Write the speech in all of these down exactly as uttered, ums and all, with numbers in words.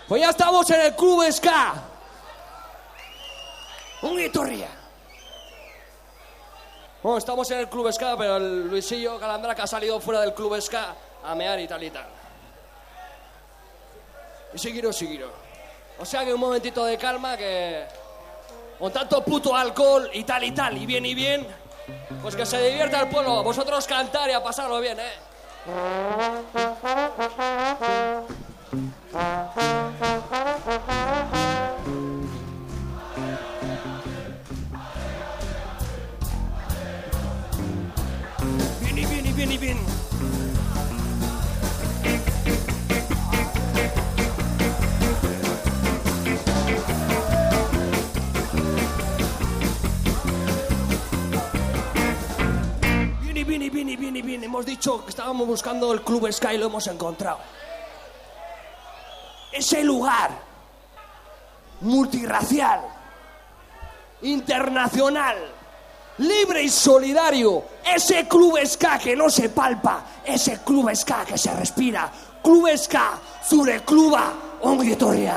Pues ya estamos en el Club Ska. Un guitorría. Bueno, estamos en el Club Ska, pero el Luisillo Calandra que ha salido fuera del Club Ska a mear y tal y tal. Y seguiro, seguiro. O sea que un momentito de calma que... Con tanto puto alcohol y tal y tal, y bien y bien, pues que se divierta el pueblo. Vosotros cantar y a pasarlo bien, ¿eh? Bien y bien y bien y bien. Bien, bien, bien, bien. Hemos dicho que estábamos buscando el Club Ska y lo hemos encontrado. Ese lugar multirracial, internacional, libre y solidario. Ese Club Ska que no se palpa. Ese Club Ska que se respira. Club Ska, Zure Kluba, Ongi Etorria.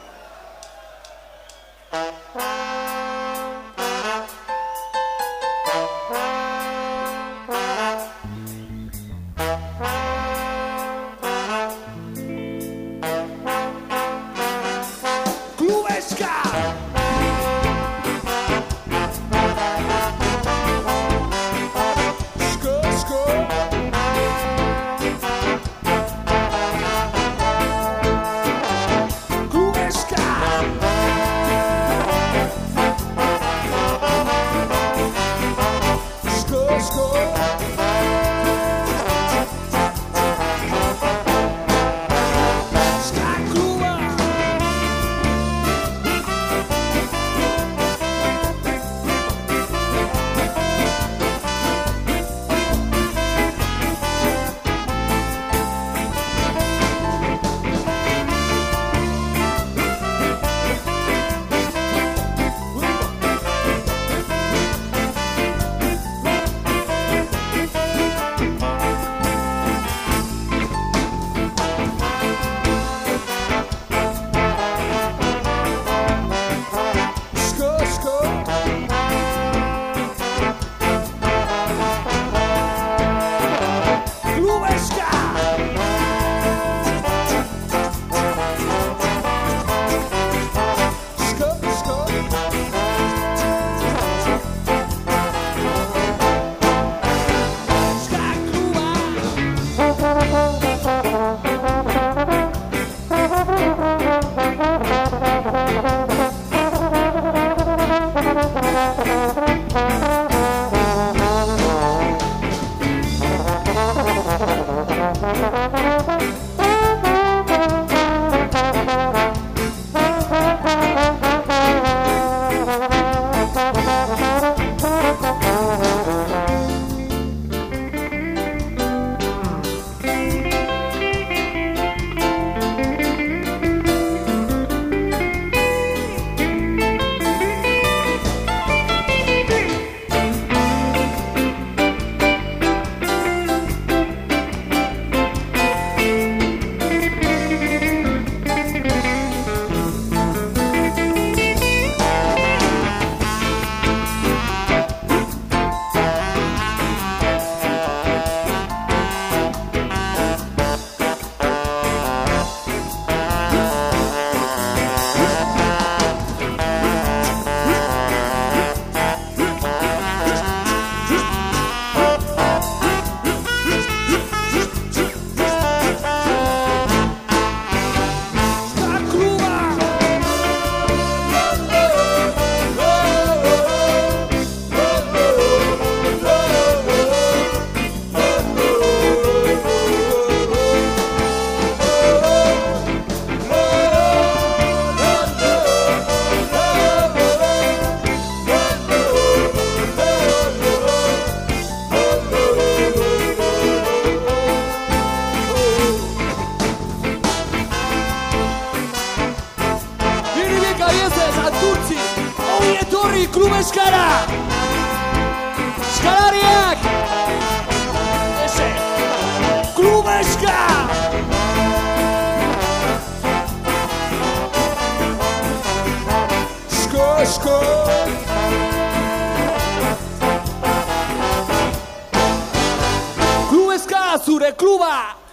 Club Skara! Skalariak! Ese! Club Ska! asko. Klubeska zure kluba.